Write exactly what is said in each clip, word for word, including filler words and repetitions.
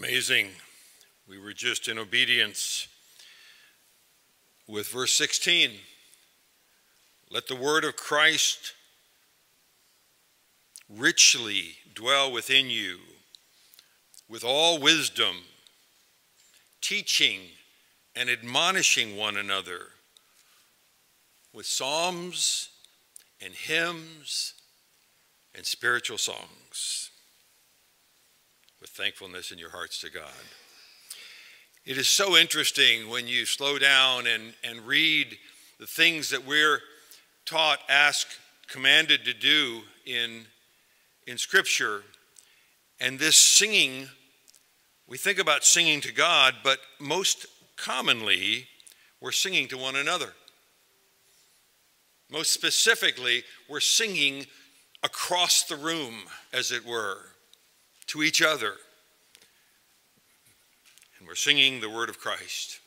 Amazing. We were just in obedience with verse sixteen. Let the word of Christ richly dwell within you with all wisdom, teaching and admonishing one another with psalms and hymns and spiritual songs, with thankfulness in your hearts to God. It is so interesting when you slow down and, and read the things that we're taught, asked, commanded to do in, in Scripture. And this singing, we think about singing to God, but most commonly, we're singing to one another. Most specifically, we're singing across the room, as it were, to each other. And we're singing the word of Christ,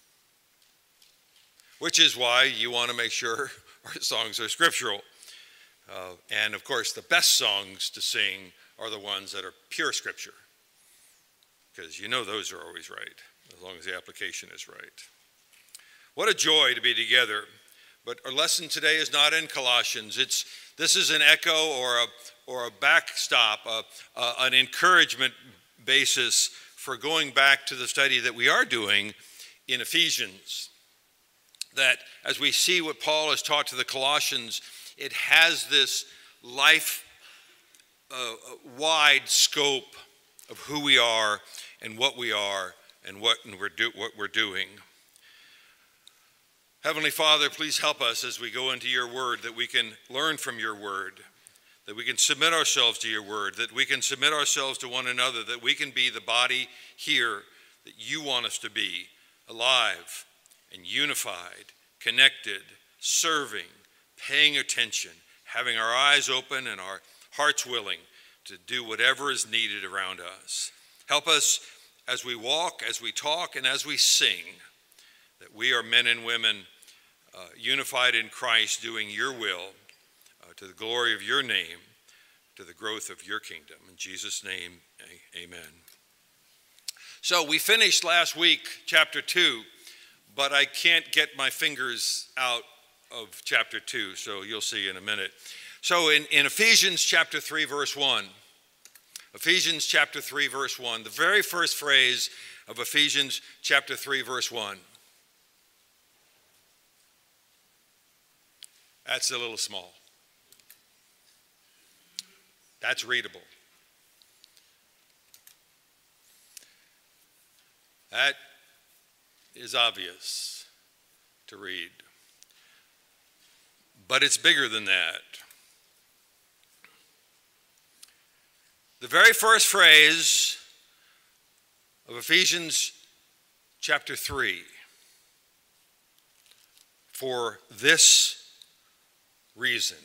which is why you want to make sure our songs are scriptural. Uh, and of course, the best songs to sing are the ones that are pure scripture, because you know those are always right, as long as the application is right. What a joy to be together. But our lesson today is not in Colossians. It's this is an echo or a or a backstop, a, a, an encouragement basis for going back to the study that we are doing in Ephesians. That as we see what Paul has taught to the Colossians, it has this life uh, wide scope of who we are and what we are and what and we're do, what we're doing. Heavenly Father, please help us as we go into your word, that we can learn from your word, that we can submit ourselves to your word, that we can submit ourselves to one another, that we can be the body here that you want us to be, alive and unified, connected, serving, paying attention, having our eyes open and our hearts willing to do whatever is needed around us. Help us as we walk, as we talk, and as we sing, that we are men and women uh, unified in Christ, doing your will uh, to the glory of your name, to the growth of your kingdom. In Jesus' name, a- amen. So we finished last week chapter two, but I can't get my fingers out of chapter two, so you'll see in a minute. So in, in Ephesians chapter three, verse one, Ephesians chapter three, verse one, the very first phrase of Ephesians chapter three, verse one. That's a little small. That's readable. That is obvious to read. But it's bigger than that. The very first phrase of Ephesians chapter three, for this reason.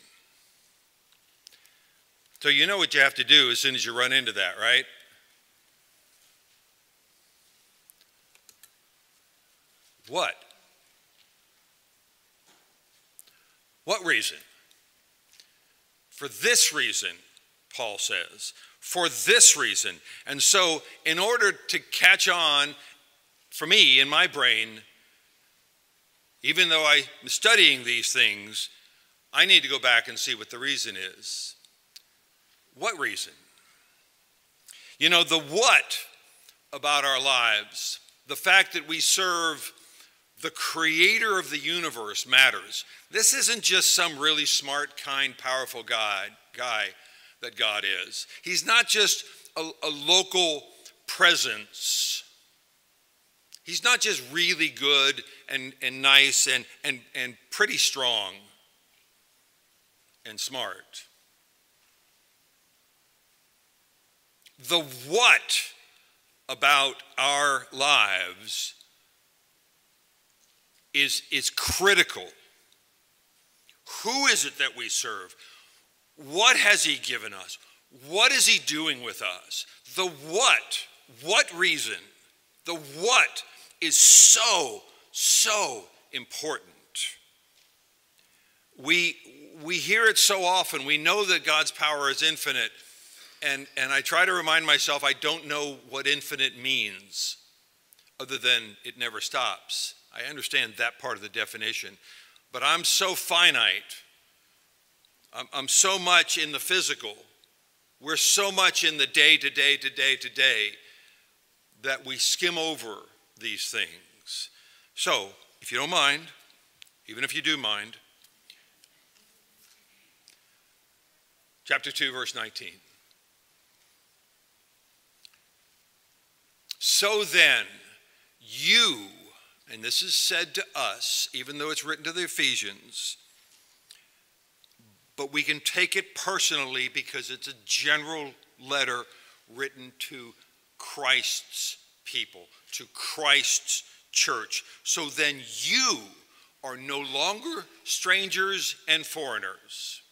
So you know what you have to do as soon as you run into that, right? What? What reason? For this reason, Paul says. For this reason. And so in order to catch on, for me, in my brain, even though I'm studying these things, I need to go back and see what the reason is. What reason? You know, the what about our lives, the fact that we serve the creator of the universe matters. This isn't just some really smart, kind, powerful guy, guy that God is. He's not just a, a local presence. He's not just really good and, and nice and, and, and pretty strong and smart. The what about our lives is, is critical. Who is it that we serve? What has he given us? What is he doing with us? The what, what reason, the what is so, so important. We, we hear it so often. We know that God's power is infinite, And, and I try to remind myself I don't know what infinite means other than it never stops. I understand that part of the definition, but I'm so finite. I'm, I'm so much in the physical. We're so much in the day to day to day to day that we skim over these things. So, if you don't mind, even if you do mind, chapter two, verse nineteen. So then, you, and this is said to us, even though it's written to the Ephesians, but we can take it personally because it's a general letter written to Christ's people, to Christ's church. So then you are no longer strangers and foreigners.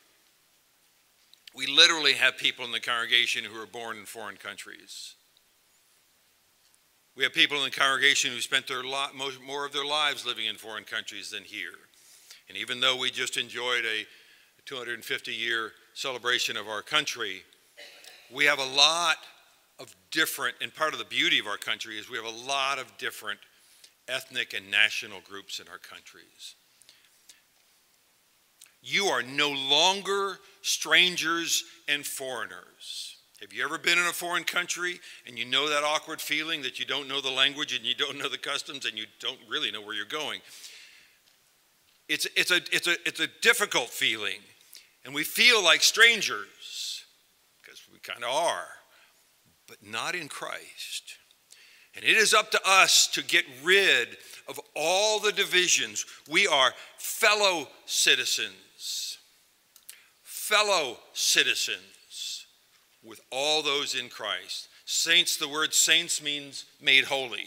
We literally have people in the congregation who are born in foreign countries. We have people in the congregation who spent their lot, most, more of their lives living in foreign countries than here. And even though we just enjoyed a two hundred fifty year celebration of our country, we have a lot of different, and part of the beauty of our country is we have a lot of different ethnic and national groups in our countries. You are no longer strangers and foreigners. Have you ever been in a foreign country and you know that awkward feeling that you don't know the language and you don't know the customs and you don't really know where you're going? It's, it's, a, it's, a, it's a difficult feeling, and we feel like strangers because we kind of are, but not in Christ. And it is up to us to get rid of all the divisions. We are fellow citizens, fellow citizens with all those in Christ. Saints, the word saints means made holy.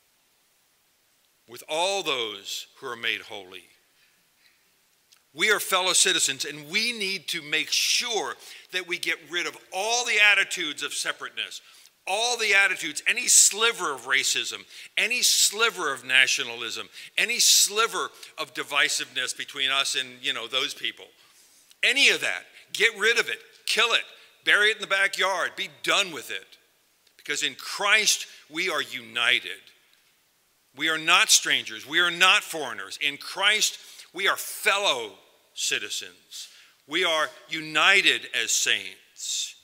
With all those who are made holy. We are fellow citizens, and we need to make sure that we get rid of all the attitudes of separateness, all the attitudes, any sliver of racism, any sliver of nationalism, any sliver of divisiveness between us and, you know, those people. Any of that, get rid of it, kill it, bury it in the backyard, be done with it. Because in Christ, we are united. We are not strangers. We are not foreigners. In Christ, we are fellow citizens. We are united as saints.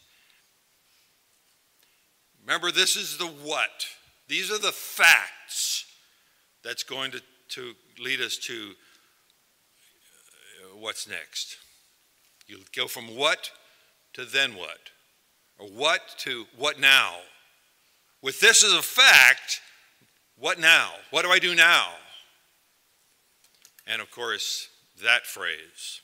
Remember, this is the what. These are the facts that's going to, to lead us to uh, what's next. You go from what to then what, or what to what now. With this as a fact, what now? What do I do now? And of course, that phrase.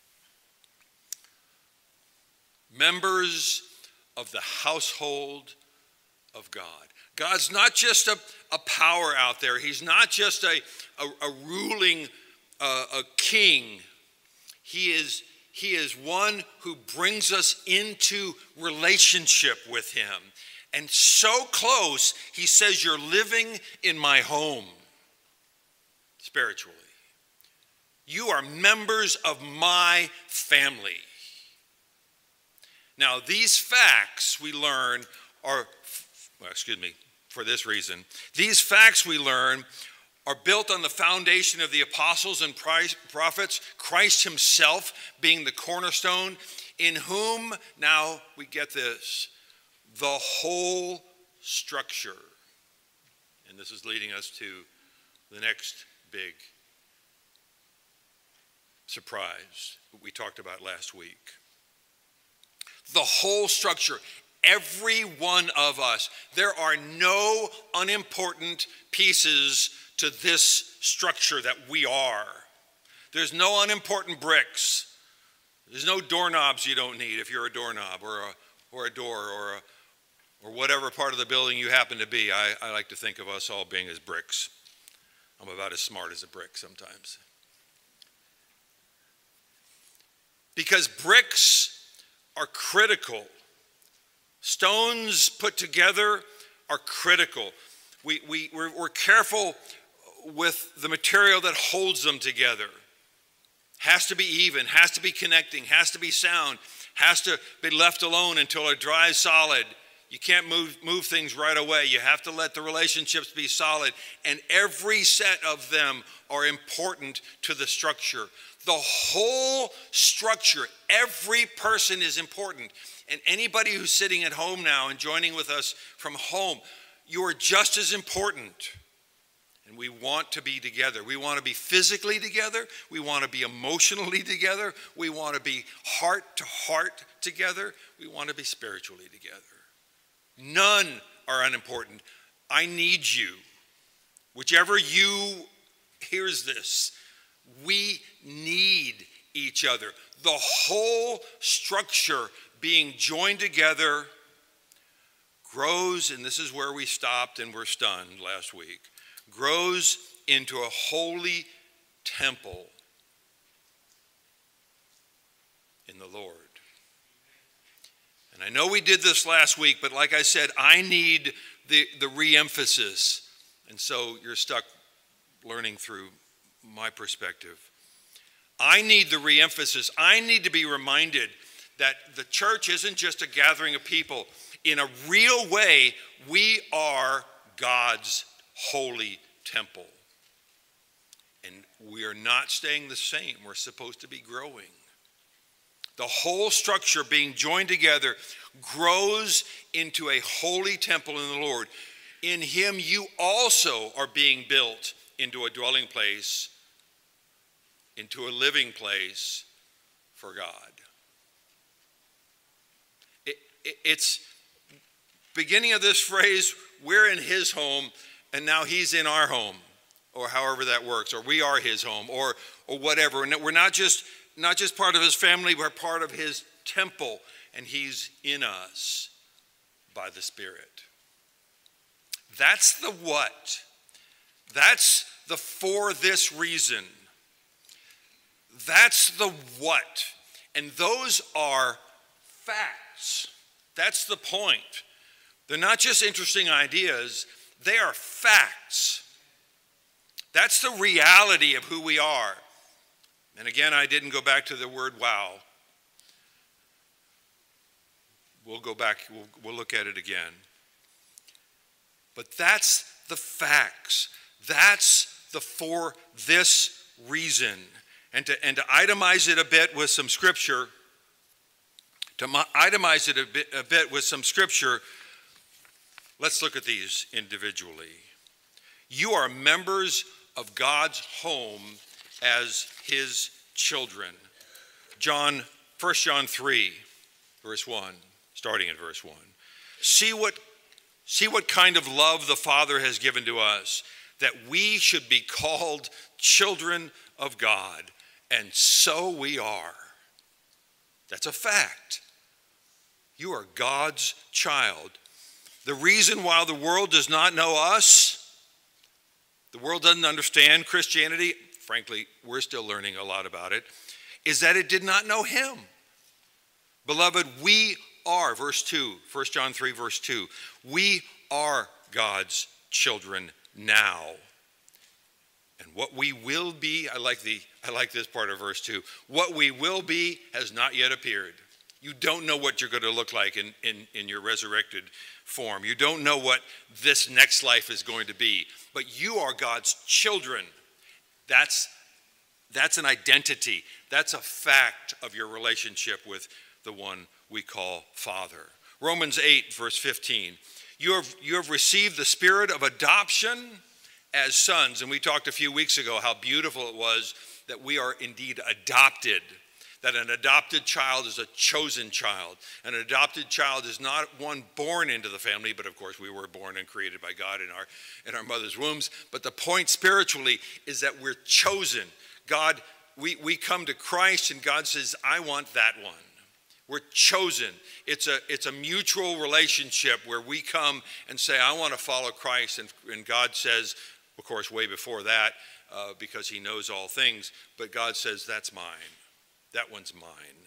Members of the household of God. God's not just a, a power out there. He's not just a, a, a ruling uh, a king. He is He is one who brings us into relationship with him. And so close, he says, you're living in my home spiritually. You are members of my family. Now, these facts we learn are, well, excuse me, for this reason, these facts we learn are built on the foundation of the apostles and prophets, Christ himself being the cornerstone, in whom, now we get this, the whole structure, and this is leading us to the next big surprise that we talked about last week. The whole structure, every one of us, there are no unimportant pieces to this structure that we are. There's no unimportant bricks. There's no doorknobs you don't need if you're a doorknob or a, or a door or a, or whatever part of the building you happen to be. I, I like to think of us all being as bricks. I'm about as smart as a brick sometimes. Because bricks are critical. Stones put together are critical. We, we, we're, we're careful with the material that holds them together. Has to be even, has to be connecting, has to be sound, has to be left alone until it dries solid. You can't move, move things right away. You have to let the relationships be solid. And every set of them are important to the structure. The whole structure, every person is important. And anybody who's sitting at home now and joining with us from home, you are just as important. And we want to be together. We want to be physically together. We want to be emotionally together. We want to be heart to heart together. We want to be spiritually together. None are unimportant. I need you. Whichever you hears this, we need each other. The whole structure being joined together grows, and this is where we stopped and were stunned last week, grows into a holy temple in the Lord. And I know we did this last week, but like I said, I need the, the re-emphasis. And so you're stuck learning through my perspective. I need the re-emphasis. I need to be reminded that the church isn't just a gathering of people. In a real way, we are God's holy temple. And we are not staying the same. We're supposed to be growing. The whole structure being joined together grows into a holy temple in the Lord. In him you also are being built into a dwelling place, into a living place for God. It, it, it's beginning of this phrase, we're in his home, and now he's in our home, or however that works, or we are his home, or or whatever. And we're not just not just part of his family, we're part of his temple, and he's in us by the Spirit. That's the what. That's the for this reason. That's the what. And those are facts. That's the point. They're not just interesting ideas, they are facts. That's the reality of who we are. And again, I didn't go back to the word wow. We'll go back, we'll, we'll look at it again. But that's the facts. That's the for this reason. And to, and to itemize it a bit with some scripture, to itemize it a bit, a bit with some scripture, let's look at these individually. You are members of God's home as his children. John, First John three, verse one, starting at verse one. See what, see what kind of love the Father has given to us, that we should be called children of God. And so we are. That's a fact. You are God's child. The reason why the world does not know us, the world doesn't understand Christianity, frankly, we're still learning a lot about it, is that it did not know him. Beloved, we are, verse two, First John three, verse two, we are God's children now. And what we will be, I like the I like this part of verse two, what we will be has not yet appeared. You don't know what you're going to look like in, in, in your resurrected form. You don't know what this next life is going to be. But you are God's children. That's, that's an identity. That's a fact of your relationship with the one we call Father. Romans eight, verse fifteen. You have, you have received the spirit of adoption as sons. And we talked a few weeks ago how beautiful it was that we are indeed adopted. That an adopted child is a chosen child. An adopted child is not one born into the family, but of course we were born and created by God in our, in our mother's wombs. But the point spiritually is that we're chosen. God, we, we come to Christ and God says, I want that one. We're chosen. It's a, it's a mutual relationship where we come and say, I want to follow Christ. And, and God says, of course, way before that, uh, because he knows all things, but God says, that's mine. That one's mine.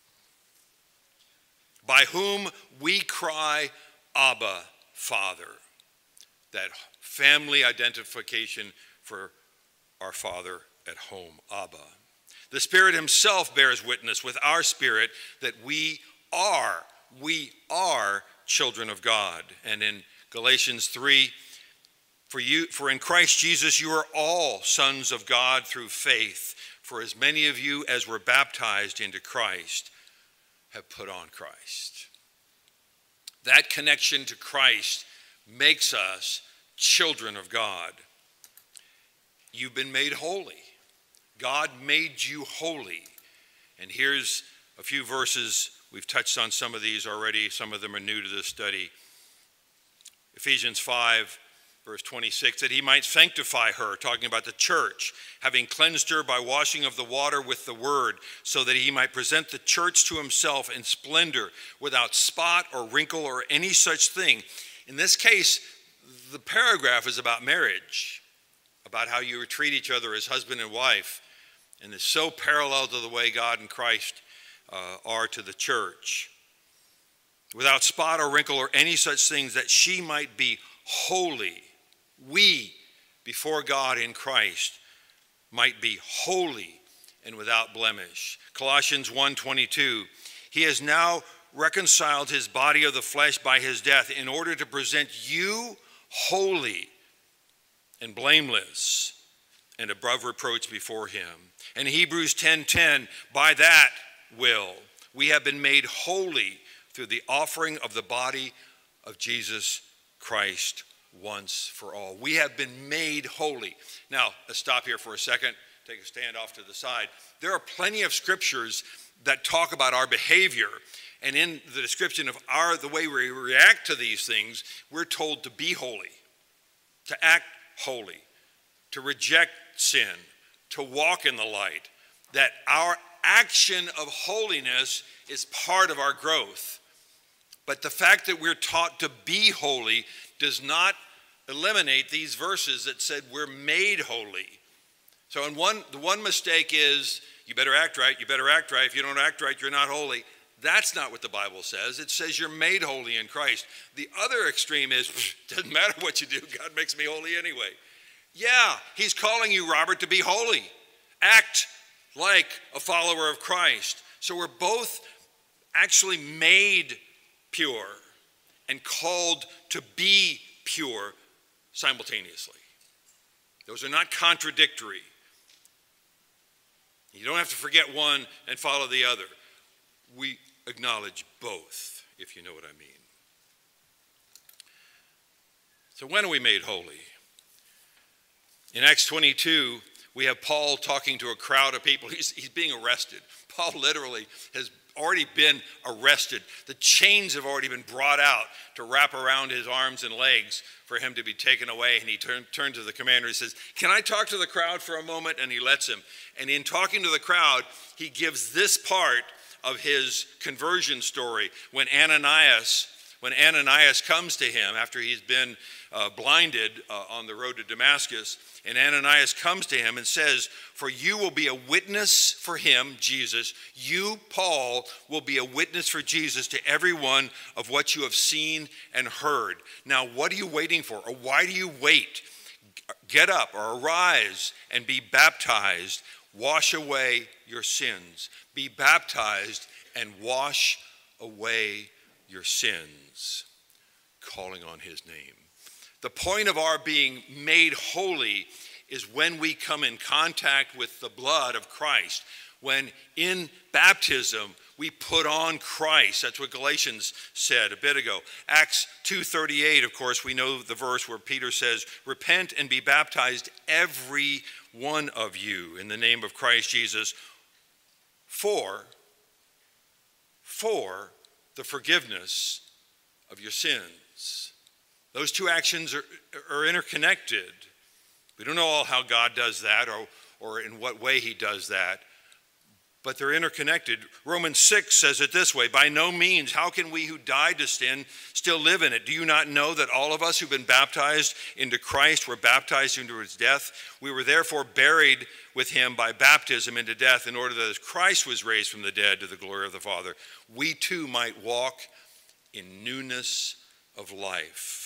By whom we cry, Abba, Father. That family identification for our Father at home, Abba. The Spirit himself bears witness with our spirit that we are, we are children of God. And in Galatians three, for you, for in Christ Jesus you are all sons of God through faith. For as many of you as were baptized into Christ have put on Christ. That connection to Christ makes us children of God. You've been made holy. God made you holy. And here's a few verses. We've touched on some of these already. Some of them are new to this study. Ephesians five, verse twenty-six, that he might sanctify her, talking about the church, having cleansed her by washing of the water with the word, so that he might present the church to himself in splendor, without spot or wrinkle or any such thing. In this case, the paragraph is about marriage, about how you treat each other as husband and wife, and is so parallel to the way God and Christ uh, are to the church. Without spot or wrinkle or any such things, that she might be holy. We, before God in Christ, might be holy and without blemish. Colossians one twenty-two, he has now reconciled his body of the flesh by his death in order to present you holy and blameless and above reproach before him. And Hebrews ten ten, by that will we have been made holy through the offering of the body of Jesus Christ once for all. We have been made holy. Now, let's stop here for a second, take a stand off to the side. There are plenty of scriptures that talk about our behavior, and in the description of our the way we react to these things, we're told to be holy, to act holy, to reject sin, to walk in the light, that our action of holiness is part of our growth. But the fact that we're taught to be holy does not eliminate these verses that said we're made holy. So in one, the one mistake is, you better act right, you better act right. If you don't act right, you're not holy. That's not what the Bible says. It says you're made holy in Christ. The other extreme is, doesn't matter what you do, God makes me holy anyway. Yeah, he's calling you, Robert, to be holy. Act like a follower of Christ. So we're both actually made pure and called to be pure simultaneously. Those are not contradictory. You don't have to forget one and follow the other. We acknowledge both, if you know what I mean. So when are we made holy? In Acts twenty-two, we have Paul talking to a crowd of people. He's, he's being arrested. Paul literally has already been arrested. The chains have already been brought out to wrap around his arms and legs for him to be taken away. And he turned turned to the commander and says, can I talk to the crowd for a moment? And he lets him. And in talking to the crowd, he gives this part of his conversion story when Ananias, when Ananias comes to him after he's been uh, blinded uh, on the road to Damascus. And Ananias comes to him and says, for you will be a witness for him, Jesus. You, Paul, will be a witness for Jesus to everyone of what you have seen and heard. Now, what are you waiting for? Or why do you wait? Get up or arise and be baptized. Wash away your sins. Be baptized and wash away your sins, calling on his name. The point of our being made holy is when we come in contact with the blood of Christ. When in baptism we put on Christ. That's what Galatians said a bit ago. Acts two thirty-eight, of course, we know the verse where Peter says, repent and be baptized, every one of you, in the name of Christ Jesus, for, for the forgiveness of your sins. Those two actions are, are interconnected. We don't know all how God does that or, or in what way he does that, but they're interconnected. Romans six says it this way, by no means, how can we who died to sin still live in it? Do you not know that all of us who've been baptized into Christ were baptized into his death? We were therefore buried with him by baptism into death, in order that as Christ was raised from the dead to the glory of the Father, we too might walk in newness of life.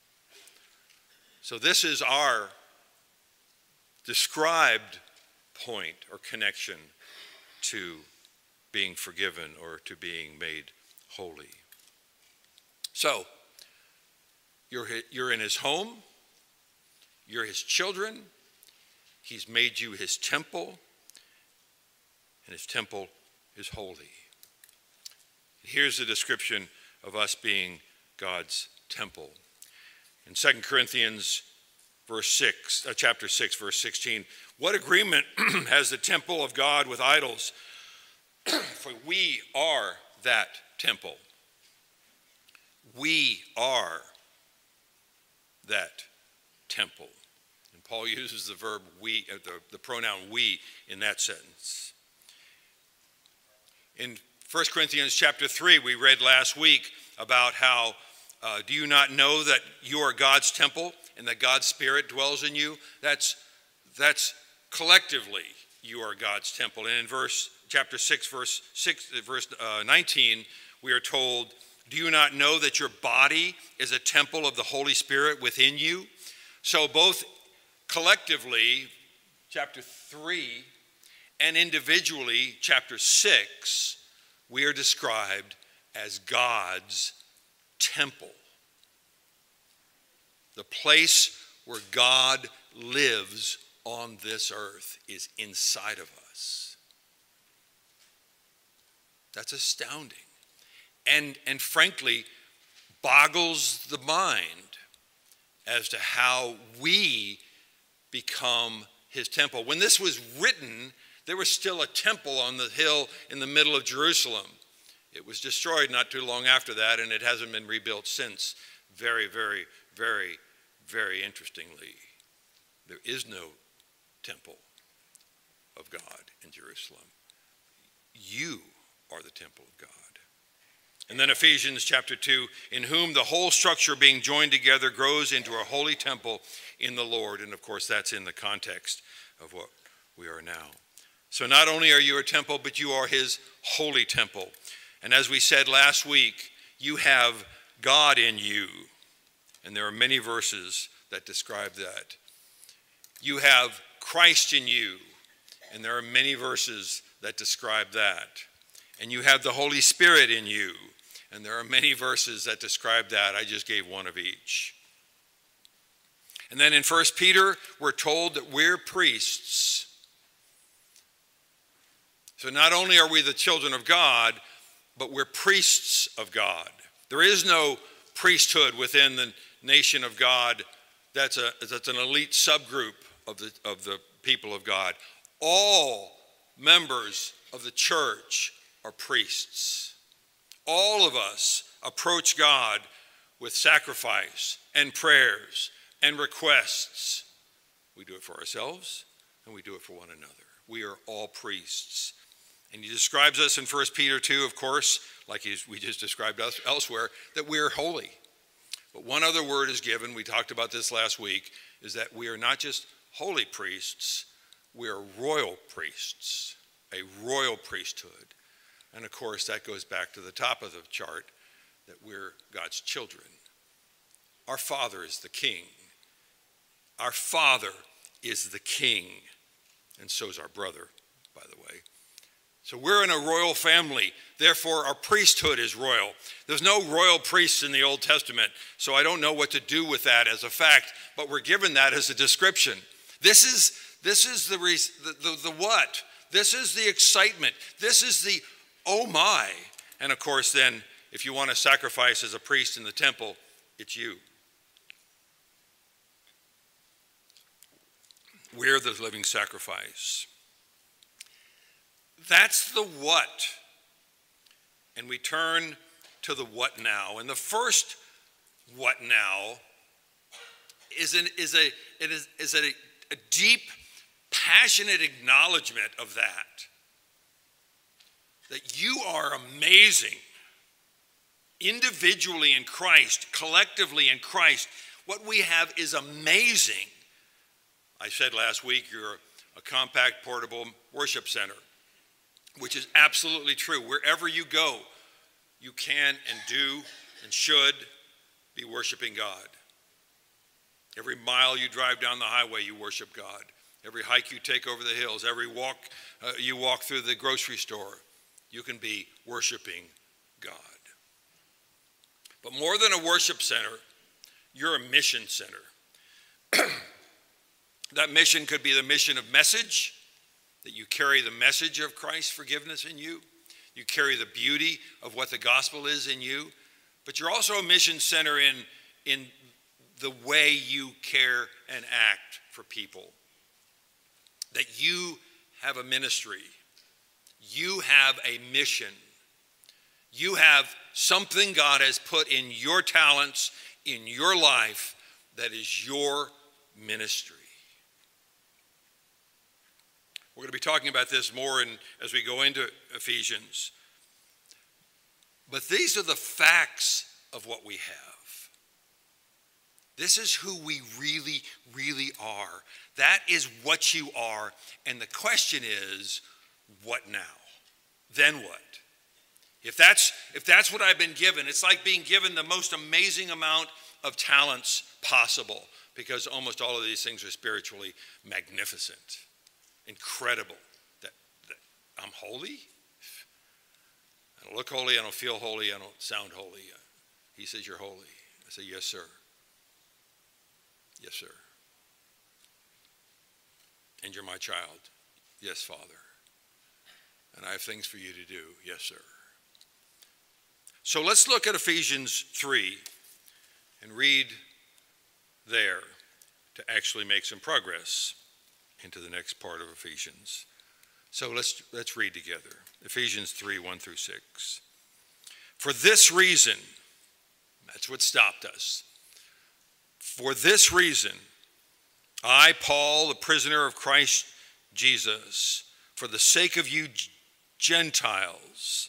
So this is our described point or connection to being forgiven or to being made holy. So, you're, you're in his home, you're his children, he's made you his temple, and his temple is holy. Here's the description of us being God's temple. In Second Corinthians verse six, uh, chapter six, verse sixteen, what agreement has the temple of God with idols? For we are that temple. We are that temple. And Paul uses the verb we, uh, the, the pronoun we in that sentence. In First Corinthians chapter three, we read last week about how, uh, do you not know that you are God's temple and that God's Spirit dwells in you? That's, that's collectively you are God's temple. And in verse chapter six, verse six, verse uh, nineteen, we are told, do you not know that your body is a temple of the Holy Spirit within you? So both collectively, chapter three, and individually, chapter six, we are described as God's temple. The place where God lives on this earth is inside of us. That's astounding. And, and frankly, boggles the mind as to how we become his temple. When this was written, there was still a temple on the hill in the middle of Jerusalem. It was destroyed not too long after that, and it hasn't been rebuilt since. Very, very, very, very interestingly, there is no temple of God in Jerusalem. You are the temple of God. And then Ephesians chapter two, in whom the whole structure being joined together grows into a holy temple in the Lord. And of course, that's in the context of what we are now. So not only are you a temple, but you are his holy temple. And as we said last week, you have God in you. And there are many verses that describe that. You have Christ in you. And there are many verses that describe that. And you have the Holy Spirit in you. And there are many verses that describe that. I just gave one of each. And then in First Peter, we're told that we're priests. So not only are we the children of God, but we're priests of God. There is no priesthood within the nation of God that's, a, that's an elite subgroup of the, of the people of God. All members of the church are priests. All of us approach God with sacrifice and prayers and requests. We do it for ourselves and we do it for one another. We are all priests. And he describes us in First Peter two, of course, like he's, we just described us elsewhere, that we are holy. But one other word is given, we talked about this last week, is that we are not just holy priests, we are royal priests, a royal priesthood. And of course, that goes back to the top of the chart, that we're God's children. Our Father is the King. Our Father is the King, and so is our brother, by the way. So we're in a royal family, therefore our priesthood is royal. There's no royal priests in the Old Testament, so I don't know what to do with that as a fact, but we're given that as a description. This is, this is the, the, the, the what? This is the excitement. This is the oh my. And of course then, if you want to sacrifice as a priest in the temple, it's you. We're the living sacrifice. That's the what. And we turn to the what now. And the first what now is, an, is, a, it is, is a, a deep, passionate acknowledgement of that. That you are amazing. Individually in Christ, collectively in Christ, what we have is amazing. I said last week, you're a compact, portable worship center, which is absolutely true. Wherever you go, you can and do and should be worshiping God. Every mile you drive down the highway, you worship God. every hike you take over the hills, every walk uh, you walk through the grocery store, you can be worshiping God. But more than a worship center, you're a mission center. That mission could be the mission of message, that you carry the message of Christ's forgiveness in you. You carry the beauty of what the gospel is in you. But you're also a mission center in, in the way you care and act for people. That you have a ministry. You have a mission. You have something God has put in your talents, in your life, that is your ministry. We're going to be talking about this more in, as we go into Ephesians. But these are the facts of what we have. This is who we really, really are. That is what you are. And the question is, what now? Then what? If that's, if that's what I've been given, it's like being given the most amazing amount of talents possible, because almost all of these things are spiritually magnificent. Incredible that, that I'm holy. I don't look holy. I don't feel holy. I don't sound holy. He says, you're holy. I say, yes, sir. Yes, sir. And you're my child. Yes, Father. And I have things for you to do. Yes, sir. So let's look at Ephesians three and read there to actually make some progress into the next part of Ephesians. So let's let's read together. Ephesians three, one through six. For this reason, that's what stopped us. For this reason, I, Paul, the prisoner of Christ Jesus, for the sake of you Gentiles,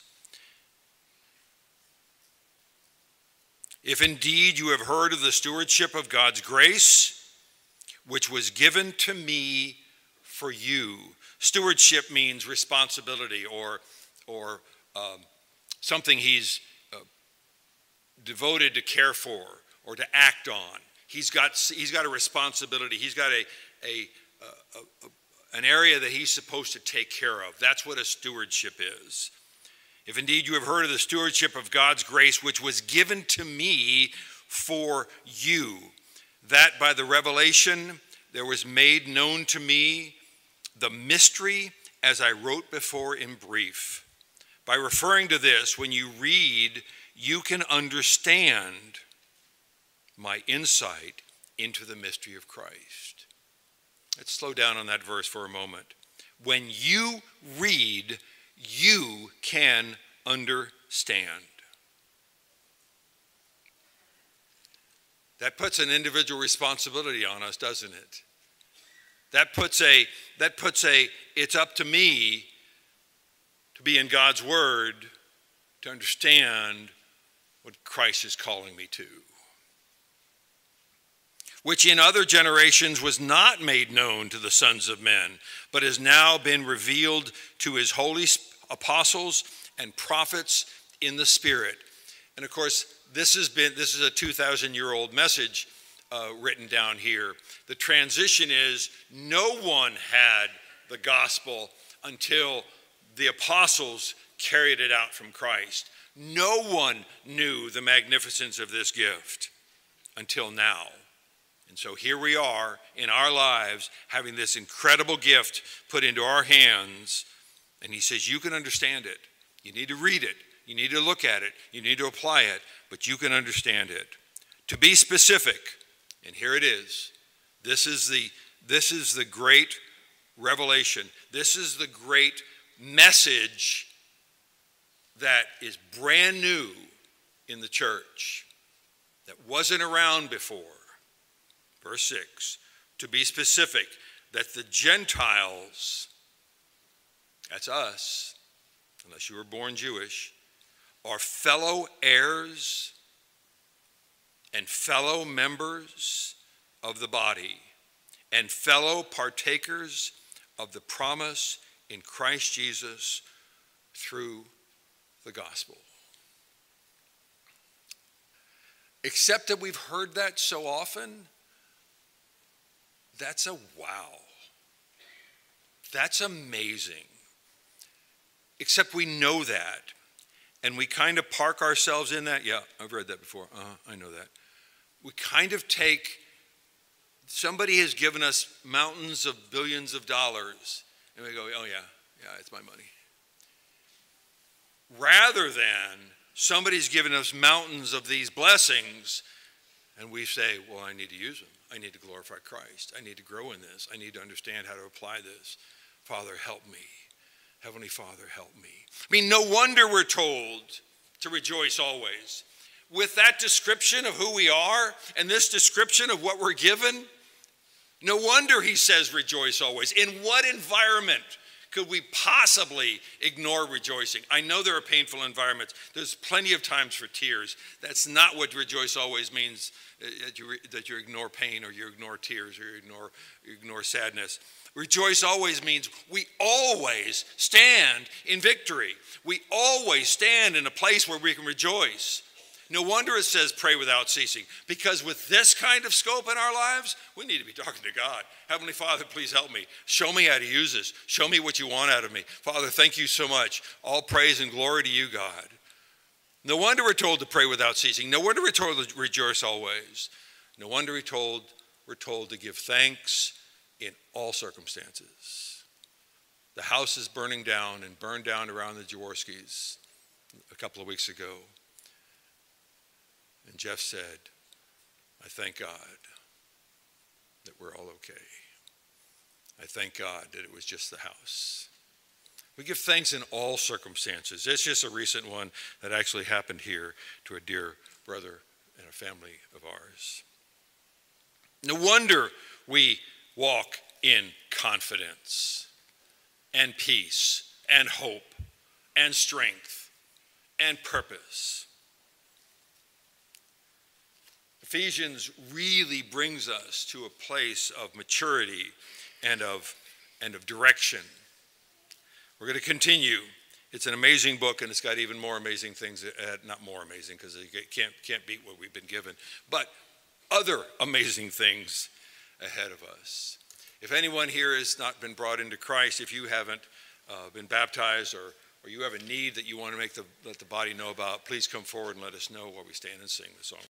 if indeed you have heard of the stewardship of God's grace, which was given to me for you. Stewardship means responsibility, or, or um, something he's uh, devoted to care for or to act on. He's got, he's got a responsibility. He's got a, a, a, a, an area that he's supposed to take care of. That's what a stewardship is. If indeed you have heard of the stewardship of God's grace, which was given to me for you, that by the revelation there was made known to me the mystery, as I wrote before in brief. By referring to this, when you read, you can understand my insight into the mystery of Christ. Let's slow down on that verse for a moment. When you read, you can understand. That puts an individual responsibility on us, doesn't it? That puts a, that puts a, it's up to me to be in God's word to understand what Christ is calling me to. Which in other generations was not made known to the sons of men, but has now been revealed to his holy apostles and prophets in the Spirit. And of course, this has been, this is a two thousand year old message uh, written down here. The transition is no one had the gospel until the apostles carried it out from Christ. No one knew the magnificence of this gift until now. And so here we are in our lives having this incredible gift put into our hands. And he says, you can understand it. You need to read it. You need to look at it. You need to apply it. But you can understand it. To be specific, and here it is. This is the, this is the great revelation. This is the great message that is brand new in the church, that wasn't around before. Verse six, to be specific, that the Gentiles, that's us, unless you were born Jewish, are fellow heirs and fellow members of the body and fellow partakers of the promise in Christ Jesus through the gospel. Except that we've heard that so often, that's a wow. That's amazing. Except we know that. And we kind of park ourselves in that. Yeah, I've read that before. Uh-huh, I know that. We kind of take, somebody has given us mountains of billions of dollars. And we go, oh yeah, yeah, it's my money. Rather than somebody's given us mountains of these blessings, and we say, well, I need to use them. I need to glorify Christ. I need to grow in this. I need to understand how to apply this. Father, help me. Heavenly Father, help me. I mean, no wonder we're told to rejoice always. With that description of who we are and this description of what we're given, no wonder he says rejoice always. In what environment could we possibly ignore rejoicing? I know there are painful environments. There's plenty of times for tears. That's not what rejoice always means, that you, that you ignore pain or you ignore tears or you ignore, you ignore sadness. Rejoice always means we always stand in victory. We always stand in a place where we can rejoice. No wonder it says pray without ceasing, because with this kind of scope in our lives, we need to be talking to God. Heavenly Father, please help me. Show me how to use this. Show me what you want out of me. Father, thank you so much. All praise and glory to you, God. No wonder we're told to pray without ceasing. No wonder we're told to rejoice always. No wonder we're told, we're told to give thanks in all circumstances. The house is burning down and burned down around the Jaworskis a couple of weeks ago. And Jeff said, I thank God that we're all okay. I thank God that it was just the house. We give thanks in all circumstances. It's just a recent one that actually happened here to a dear brother and a family of ours. No wonder we walk in confidence and peace and hope and strength and purpose. Ephesians really brings us to a place of maturity and of, and of direction. We're going to continue. It's an amazing book, and it's got even more amazing things, uh, not more amazing, because it can't, can't beat what we've been given, but other amazing things ahead of us. If anyone here has not been brought into Christ, if you haven't uh, been baptized, or, or you have a need that you want to make the, let the body know about, please come forward and let us know while we stand and sing the song.